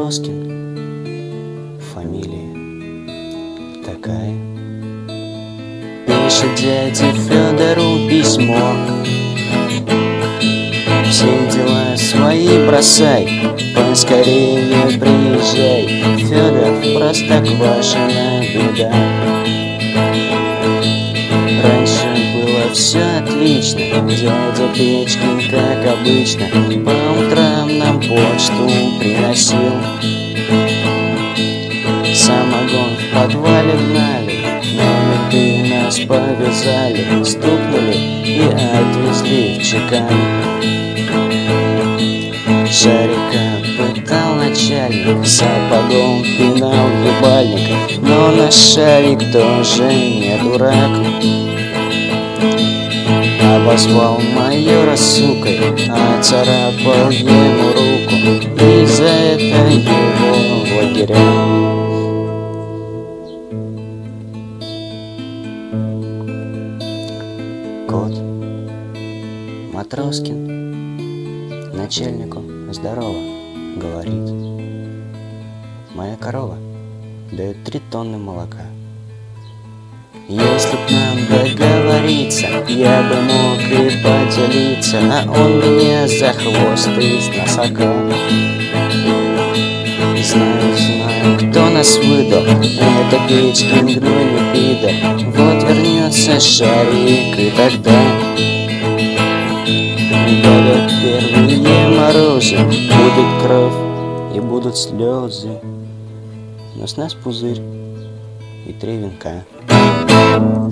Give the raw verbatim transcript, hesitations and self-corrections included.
Матроскин, фамилия такая. Пишет дяде Федору письмо: все дела свои бросай, поскорее приезжай. Федор, Простоквашино, беда. Раньше было все отлично, дядя Печкин, как обычно, по утрам нам почту приносил. Самогон в подвале гнали, но менты нас повязали, стукнули и отвезли в чекан. Шарика пытал начальник, сапогом пинал ебальник, но наш Шарик тоже не дурак. Обозвал майора сукой, оцарапал ему руку, и за это его в лагеря. Кот Матроскин начальнику здорово говорит: моя корова дает три тонны молока. Если б нам договориться, я бы мог и поделиться, а он меня за хвост из носака. Знаю, знаю, кто нас выдал, это Печкин, гнойный пидор. Вот вернется Шарик, и тогда ударят первые морозы, будет кровь и будут слезы, но с нас пузырь и три венка.